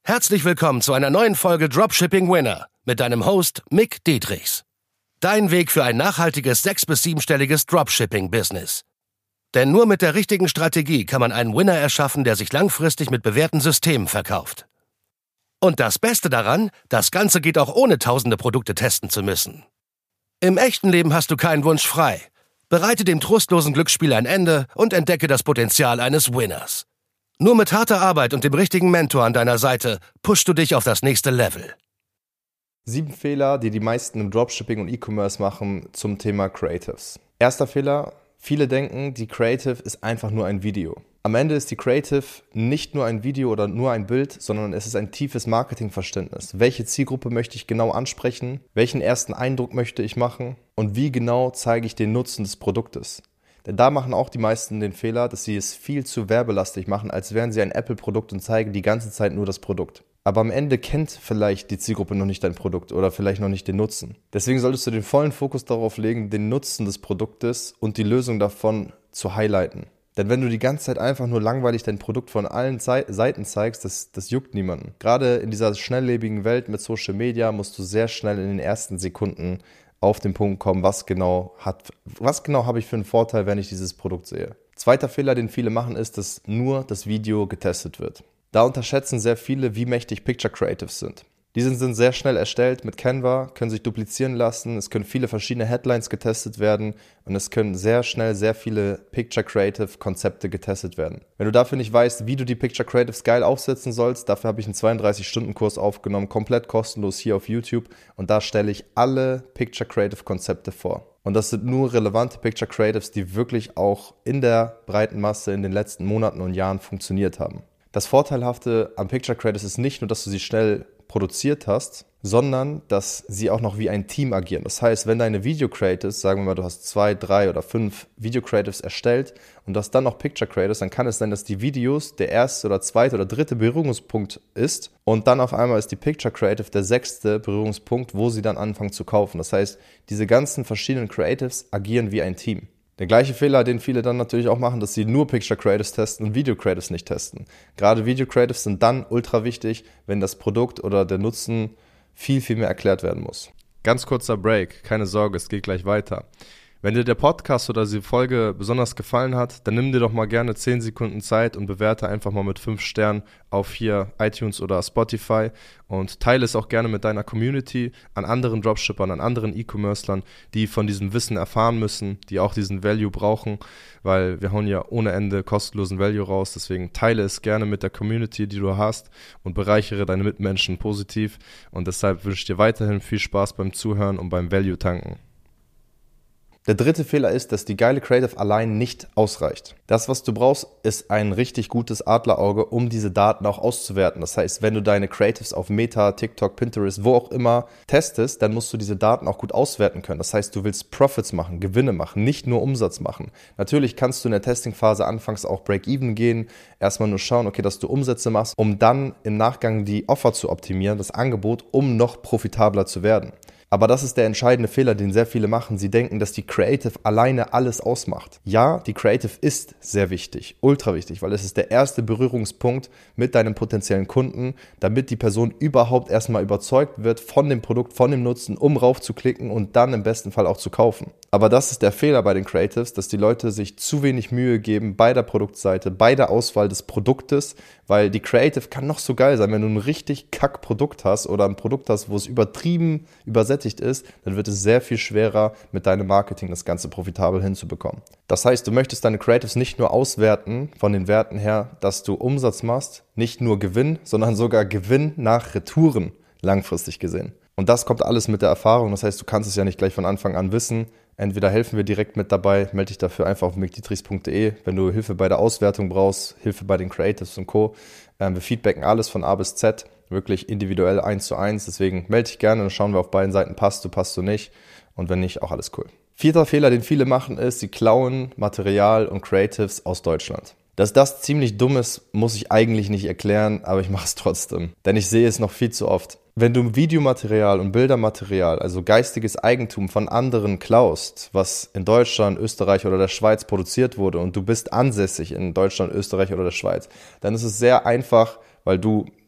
Herzlich willkommen zu einer neuen Folge Dropshipping Winner mit deinem Host Mick Dietrichs. Dein Weg für ein nachhaltiges 6- bis 7-stelliges Dropshipping-Business. Denn nur mit der richtigen Strategie kann man einen Winner erschaffen, der sich langfristig mit bewährten Systemen verkauft. Und das Beste daran, das Ganze geht auch ohne tausende Produkte testen zu müssen. Im echten Leben hast du keinen Wunsch frei. Bereite dem trostlosen Glücksspiel ein Ende und entdecke das Potenzial eines Winners. Nur mit harter Arbeit und dem richtigen Mentor an deiner Seite pushst du dich auf das nächste Level. 7 Fehler, die die meisten im Dropshipping und E-Commerce machen zum Thema Creatives. Erster Fehler, viele denken, die Creative ist einfach nur ein Video. Am Ende ist die Creative nicht nur ein Video oder nur ein Bild, sondern es ist ein tiefes Marketingverständnis. Welche Zielgruppe möchte ich genau ansprechen? Welchen ersten Eindruck möchte ich machen? Und wie genau zeige ich den Nutzen des Produktes? Denn da machen auch die meisten den Fehler, dass sie es viel zu werbelastig machen, als wären sie ein Apple-Produkt und zeigen die ganze Zeit nur das Produkt. Aber am Ende kennt vielleicht die Zielgruppe noch nicht dein Produkt oder vielleicht noch nicht den Nutzen. Deswegen solltest du den vollen Fokus darauf legen, den Nutzen des Produktes und die Lösung davon zu highlighten. Denn wenn du die ganze Zeit einfach nur langweilig dein Produkt von allen Seiten zeigst, das juckt niemanden. Gerade in dieser schnelllebigen Welt mit Social Media musst du sehr schnell in den ersten Sekunden auf den Punkt kommen, was genau habe ich für einen Vorteil, wenn ich dieses Produkt sehe. Zweiter Fehler, den viele machen, ist, dass nur das Video getestet wird. Da unterschätzen sehr viele, wie mächtig Picture Creatives sind. Diese sind sehr schnell erstellt mit Canva, können sich duplizieren lassen, es können viele verschiedene Headlines getestet werden und es können sehr schnell sehr viele Picture Creative Konzepte getestet werden. Wenn du dafür nicht weißt, wie du die Picture Creatives geil aufsetzen sollst, dafür habe ich einen 32-Stunden-Kurs aufgenommen, komplett kostenlos hier auf YouTube und da stelle ich alle Picture Creative Konzepte vor. Und das sind nur relevante Picture Creatives, die wirklich auch in der breiten Masse in den letzten Monaten und Jahren funktioniert haben. Das Vorteilhafte an Picture Creatives ist nicht nur, dass du sie schnell produziert hast, sondern dass sie auch noch wie ein Team agieren. Das heißt, wenn deine Video-Creatives, sagen wir mal, du hast 2, 3 oder 5 Video-Creatives erstellt und du hast dann noch Picture-Creatives, dann kann es sein, dass die Videos der erste oder zweite oder dritte Berührungspunkt ist und dann auf einmal ist die Picture-Creative der 6. Berührungspunkt, wo sie dann anfangen zu kaufen. Das heißt, diese ganzen verschiedenen Creatives agieren wie ein Team. Der gleiche Fehler, den viele dann natürlich auch machen, dass sie nur Picture Creatives testen und Video Creatives nicht testen. Gerade Video Creatives sind dann ultra wichtig, wenn das Produkt oder der Nutzen viel, viel mehr erklärt werden muss. Ganz kurzer Break, keine Sorge, es geht gleich weiter. Wenn dir der Podcast oder die Folge besonders gefallen hat, dann nimm dir doch mal gerne 10 Sekunden Zeit und bewerte einfach mal mit 5 Sternen auf hier iTunes oder Spotify und teile es auch gerne mit deiner Community an anderen Dropshippern, an anderen E-Commercern, die von diesem Wissen erfahren müssen, die auch diesen Value brauchen, weil wir hauen ja ohne Ende kostenlosen Value raus. Deswegen teile es gerne mit der Community, die du hast und bereichere deine Mitmenschen positiv und deshalb wünsche ich dir weiterhin viel Spaß beim Zuhören und beim Value tanken. Der dritte Fehler ist, dass die geile Creative allein nicht ausreicht. Das, was du brauchst, ist ein richtig gutes Adlerauge, um diese Daten auch auszuwerten. Das heißt, wenn du deine Creatives auf Meta, TikTok, Pinterest, wo auch immer testest, dann musst du diese Daten auch gut auswerten können. Das heißt, du willst Profits machen, Gewinne machen, nicht nur Umsatz machen. Natürlich kannst du in der Testingphase anfangs auch Break-Even gehen, erstmal nur schauen, okay, dass du Umsätze machst, um dann im Nachgang die Offer zu optimieren, das Angebot, um noch profitabler zu werden. Aber das ist der entscheidende Fehler, den sehr viele machen. Sie denken, dass die Creative alleine alles ausmacht. Ja, die Creative ist sehr wichtig, ultra wichtig, weil es ist der erste Berührungspunkt mit deinem potenziellen Kunden, damit die Person überhaupt erstmal überzeugt wird von dem Produkt, von dem Nutzen, um raufzuklicken und dann im besten Fall auch zu kaufen. Aber das ist der Fehler bei den Creatives, dass die Leute sich zu wenig Mühe geben bei der Produktseite, bei der Auswahl des Produktes, weil die Creative kann noch so geil sein, wenn du ein richtig Kack-Produkt hast oder ein Produkt hast, wo es übertrieben übersättigt ist, dann wird es sehr viel schwerer, mit deinem Marketing das Ganze profitabel hinzubekommen. Das heißt, du möchtest deine Creatives nicht nur auswerten von den Werten her, dass du Umsatz machst, nicht nur Gewinn, sondern sogar Gewinn nach Retouren langfristig gesehen. Und das kommt alles mit der Erfahrung, das heißt, du kannst es ja nicht gleich von Anfang an wissen. Entweder helfen wir direkt mit dabei, melde dich dafür einfach auf mickdietrichs.de, wenn du Hilfe bei der Auswertung brauchst, Hilfe bei den Creatives und Co. Wir feedbacken alles von A bis Z, wirklich individuell 1:1, deswegen melde dich gerne und schauen wir auf beiden Seiten, passt du nicht und wenn nicht, auch alles cool. Vierter Fehler, den viele machen, ist, sie klauen Material und Creatives aus Deutschland. Dass das ziemlich dumm ist, muss ich eigentlich nicht erklären, aber ich mache es trotzdem, denn ich sehe es noch viel zu oft. Wenn du Videomaterial und Bildermaterial, also geistiges Eigentum von anderen klaust, was in Deutschland, Österreich oder der Schweiz produziert wurde und du bist ansässig in Deutschland, Österreich oder der Schweiz, dann ist es sehr einfach, weil du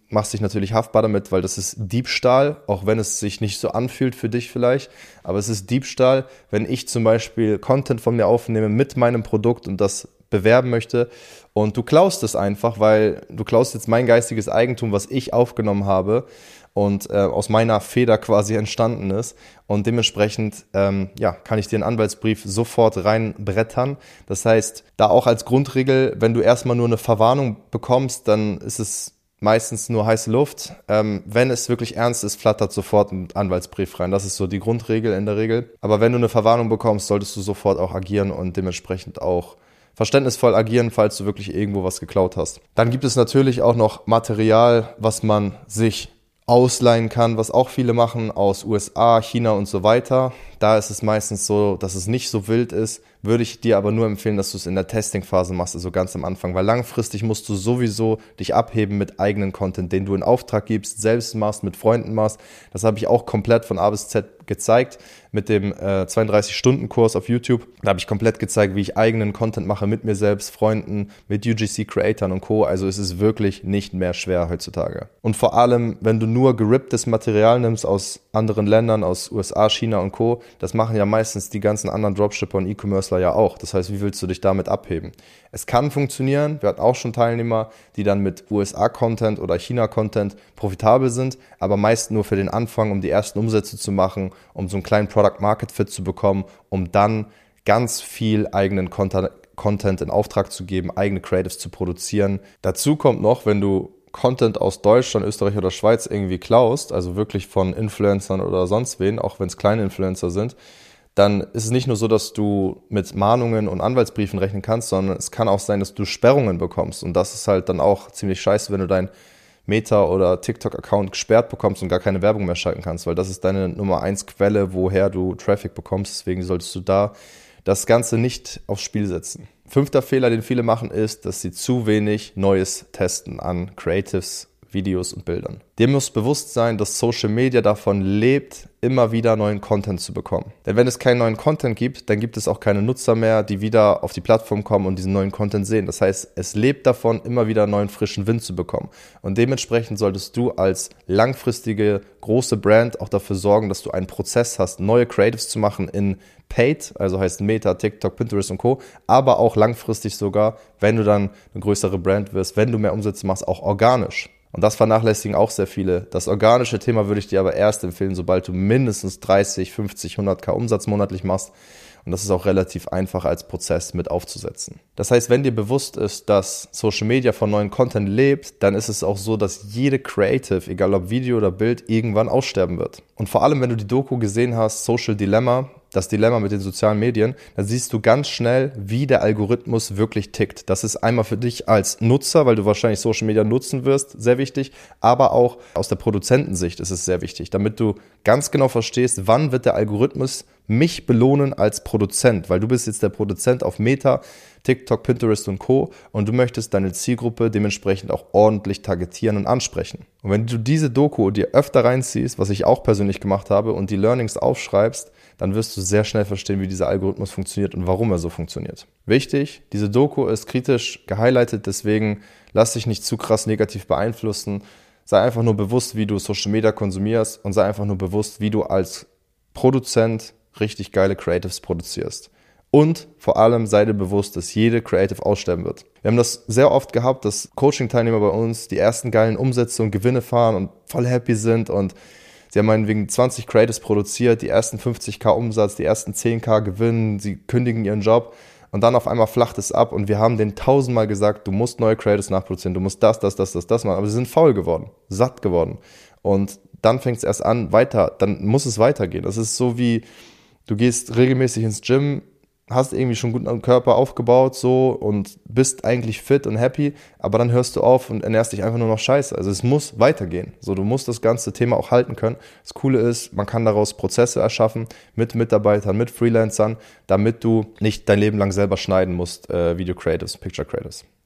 machst dich natürlich haftbar damit, weil das ist Diebstahl, auch wenn es sich nicht so anfühlt für dich vielleicht, aber es ist Diebstahl, wenn ich zum Beispiel Content von mir aufnehme mit meinem Produkt und das bewerben möchte und du klaust es einfach, weil du klaust jetzt mein geistiges Eigentum, was ich aufgenommen habe und aus meiner Feder quasi entstanden ist und dementsprechend kann ich dir einen Anwaltsbrief sofort reinbrettern. Das heißt, da auch als Grundregel, wenn du erstmal nur eine Verwarnung bekommst, dann ist es meistens nur heiße Luft. Wenn es wirklich ernst ist, flattert sofort ein Anwaltsbrief rein. Das ist so die Grundregel in der Regel. Aber wenn du eine Verwarnung bekommst, solltest du sofort auch agieren und dementsprechend auch verständnisvoll agieren, falls du wirklich irgendwo was geklaut hast. Dann gibt es natürlich auch noch Material, was man sich ausleihen kann, was auch viele machen aus USA, China und so weiter. Da ist es meistens so, dass es nicht so wild ist. Würde ich dir aber nur empfehlen, dass du es in der Testing-Phase machst, also ganz am Anfang, weil langfristig musst du sowieso dich abheben mit eigenen Content, den du in Auftrag gibst, selbst machst, mit Freunden machst. Das habe ich auch komplett von A bis Z gezeigt mit dem 32-Stunden-Kurs auf YouTube. Da habe ich komplett gezeigt, wie ich eigenen Content mache mit mir selbst, Freunden, mit UGC-Creatern und Co. Also es ist wirklich nicht mehr schwer heutzutage. Und vor allem, wenn du nur geripptes Material nimmst aus anderen Ländern, aus USA, China und Co., das machen ja meistens die ganzen anderen Dropshipper und E-Commercer ja auch. Das heißt, wie willst du dich damit abheben? Es kann funktionieren. Wir hatten auch schon Teilnehmer, die dann mit USA-Content oder China-Content profitabel sind, aber meist nur für den Anfang, um die ersten Umsätze zu machen, um so einen kleinen Product-Market-Fit zu bekommen, um dann ganz viel eigenen Content in Auftrag zu geben, eigene Creatives zu produzieren. Dazu kommt noch, wenn du Content aus Deutschland, Österreich oder Schweiz irgendwie klaust, also wirklich von Influencern oder sonst wen, auch wenn es kleine Influencer sind, dann ist es nicht nur so, dass du mit Mahnungen und Anwaltsbriefen rechnen kannst, sondern es kann auch sein, dass du Sperrungen bekommst. Und das ist halt dann auch ziemlich scheiße, wenn du dein Meta- oder TikTok-Account gesperrt bekommst und gar keine Werbung mehr schalten kannst, weil das ist deine Nummer 1 Quelle, woher du Traffic bekommst. Deswegen solltest du da das Ganze nicht aufs Spiel setzen. 5. Fehler, den viele machen, ist, dass sie zu wenig Neues testen an Creatives, Videos und Bildern. Dir muss bewusst sein, dass Social Media davon lebt, immer wieder neuen Content zu bekommen. Denn wenn es keinen neuen Content gibt, dann gibt es auch keine Nutzer mehr, die wieder auf die Plattform kommen und diesen neuen Content sehen. Das heißt, es lebt davon, immer wieder neuen frischen Wind zu bekommen. Und dementsprechend solltest du als langfristige große Brand auch dafür sorgen, dass du einen Prozess hast, neue Creatives zu machen in Paid, also heißt Meta, TikTok, Pinterest und Co., aber auch langfristig sogar, wenn du dann eine größere Brand wirst, wenn du mehr Umsätze machst, auch organisch. Und das vernachlässigen auch sehr viele. Das organische Thema würde ich dir aber erst empfehlen, sobald du mindestens 30, 50, 100k Umsatz monatlich machst. Und das ist auch relativ einfach als Prozess mit aufzusetzen. Das heißt, wenn dir bewusst ist, dass Social Media von neuen Content lebt, dann ist es auch so, dass jede Creative, egal ob Video oder Bild, irgendwann aussterben wird. Und vor allem, wenn du die Doku gesehen hast, Social Dilemma, das Dilemma mit den sozialen Medien, dann siehst du ganz schnell, wie der Algorithmus wirklich tickt. Das ist einmal für dich als Nutzer, weil du wahrscheinlich Social Media nutzen wirst, sehr wichtig, aber auch aus der Produzentensicht ist es sehr wichtig, damit du ganz genau verstehst, wann wird der Algorithmus mich belohnen als Produzent, weil du bist jetzt der Produzent auf Meta, TikTok, Pinterest und Co. und du möchtest deine Zielgruppe dementsprechend auch ordentlich targetieren und ansprechen. Und wenn du diese Doku dir öfter reinziehst, was ich auch persönlich gemacht habe, und die Learnings aufschreibst, dann wirst du sehr schnell verstehen, wie dieser Algorithmus funktioniert und warum er so funktioniert. Wichtig, diese Doku ist kritisch gehighlightet, deswegen lass dich nicht zu krass negativ beeinflussen. Sei einfach nur bewusst, wie du Social Media konsumierst und sei einfach nur bewusst, wie du als Produzent richtig geile Creatives produzierst. Und vor allem sei dir bewusst, dass jede Creative aussterben wird. Wir haben das sehr oft gehabt, dass Coaching-Teilnehmer bei uns die ersten geilen Umsätze und Gewinne fahren und voll happy sind und sie haben meinetwegen 20 Creatives produziert, die ersten 50k Umsatz, die ersten 10k Gewinn, sie kündigen ihren Job und dann auf einmal flacht es ab und wir haben denen 1000-mal gesagt, du musst neue Creatives nachproduzieren, du musst das machen, aber sie sind faul geworden, satt geworden und dann fängt es erst an, dann muss es weitergehen. Das ist so wie, du gehst regelmäßig ins Gym, hast irgendwie schon einen guten Körper aufgebaut so und bist eigentlich fit und happy, aber dann hörst du auf und ernährst dich einfach nur noch scheiße. Also es muss weitergehen. So, du musst das ganze Thema auch halten können. Das Coole ist, man kann daraus Prozesse erschaffen mit Mitarbeitern, mit Freelancern, damit du nicht dein Leben lang selber schneiden musst, Video Creatives, Picture Creatives.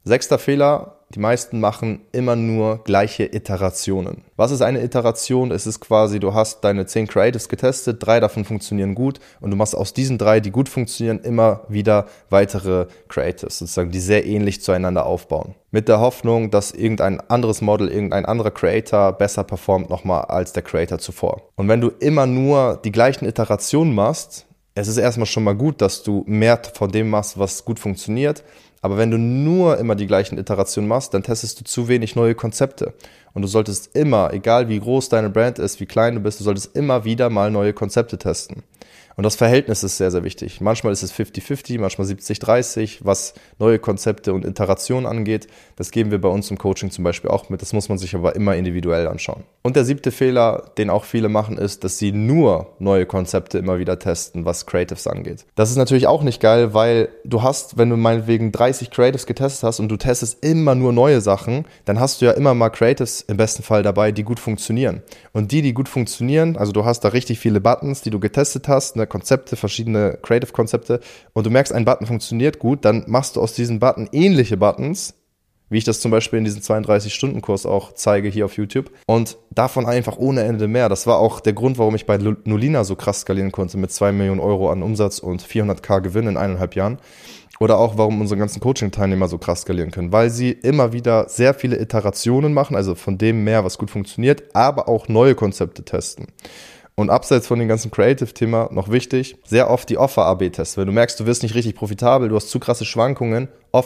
6. Fehler, die meisten machen immer nur gleiche Iterationen. Was ist eine Iteration? Es ist quasi, du hast deine 10 Creatives getestet, 3 davon funktionieren gut und du machst aus diesen 3, die gut funktionieren, immer wieder weitere Creatives, sozusagen, die sehr ähnlich zueinander aufbauen. Mit der Hoffnung, dass irgendein anderes Model, irgendein anderer Creator besser performt nochmal als der Creator zuvor. Und wenn du immer nur die gleichen Iterationen machst, es ist erstmal schon mal gut, dass du mehr von dem machst, was gut funktioniert. Aber wenn du nur immer die gleichen Iterationen machst, dann testest du zu wenig neue Konzepte. Und du solltest immer, egal wie groß deine Brand ist, wie klein du bist, du solltest immer wieder mal neue Konzepte testen. Und das Verhältnis ist sehr, sehr wichtig. Manchmal ist es 50-50, manchmal 70-30, was neue Konzepte und Iterationen angeht. Das geben wir bei uns im Coaching zum Beispiel auch mit. Das muss man sich aber immer individuell anschauen. Und der 7. Fehler, den auch viele machen, ist, dass sie nur neue Konzepte immer wieder testen, was Creatives angeht. Das ist natürlich auch nicht geil, weil du hast, wenn du meinetwegen 30 Creatives getestet hast und du testest immer nur neue Sachen, dann hast du ja immer mal Creatives im besten Fall dabei, die gut funktionieren. Und die gut funktionieren, also du hast da richtig viele Buttons, die du getestet hast, Konzepte, verschiedene Creative-Konzepte und du merkst, ein Button funktioniert gut, dann machst du aus diesen Button ähnliche Buttons, wie ich das zum Beispiel in diesem 32-Stunden-Kurs auch zeige hier auf YouTube und davon einfach ohne Ende mehr. Das war auch der Grund, warum ich bei Nolina so krass skalieren konnte mit 2 Millionen Euro an Umsatz und 400.000 Gewinn in 1,5 Jahren. Oder auch, warum unsere ganzen Coaching-Teilnehmer so krass skalieren können, weil sie immer wieder sehr viele Iterationen machen, also von dem mehr, was gut funktioniert, aber auch neue Konzepte testen. Und abseits von dem ganzen Creative-Thema noch wichtig, sehr oft die Offer-AB-Tests. Wenn du merkst, du wirst nicht richtig profitabel, du hast zu krasse Schwankungen,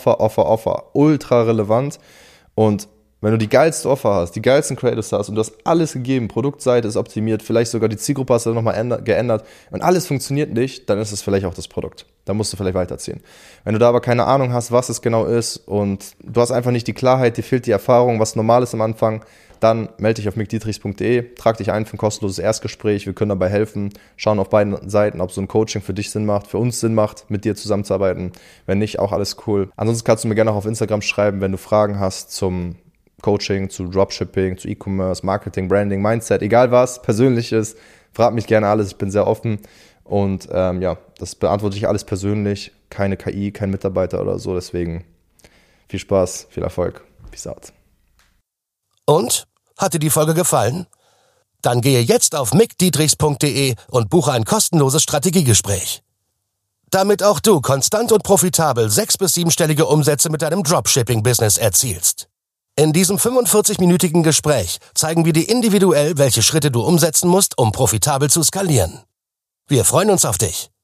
Offer, ultra relevant. Und wenn du die geilste Offer hast, die geilsten Creatives hast und du hast alles gegeben, Produktseite ist optimiert, vielleicht sogar die Zielgruppe hast du nochmal geändert und alles funktioniert nicht, dann ist es vielleicht auch das Produkt. Da musst du vielleicht weiterziehen. Wenn du da aber keine Ahnung hast, was es genau ist und du hast einfach nicht die Klarheit, dir fehlt die Erfahrung, was normal ist am Anfang, dann melde dich auf mickdietrichs.de, trag dich ein für ein kostenloses Erstgespräch, wir können dabei helfen, schauen auf beiden Seiten, ob so ein Coaching für dich Sinn macht, für uns Sinn macht, mit dir zusammenzuarbeiten. Wenn nicht, auch alles cool. Ansonsten kannst du mir gerne auch auf Instagram schreiben, wenn du Fragen hast zum Coaching, zu Dropshipping, zu E-Commerce, Marketing, Branding, Mindset, egal was, Persönliches, frag mich gerne alles, ich bin sehr offen und das beantworte ich alles persönlich, keine KI, kein Mitarbeiter oder so, deswegen viel Spaß, viel Erfolg, peace out. Und? Hat dir die Folge gefallen? Dann gehe jetzt auf mickdietrichs.de und buche ein kostenloses Strategiegespräch. Damit auch du konstant und profitabel 6- bis 7-stellige Umsätze mit deinem Dropshipping-Business erzielst. In diesem 45-minütigen Gespräch zeigen wir dir individuell, welche Schritte du umsetzen musst, um profitabel zu skalieren. Wir freuen uns auf dich.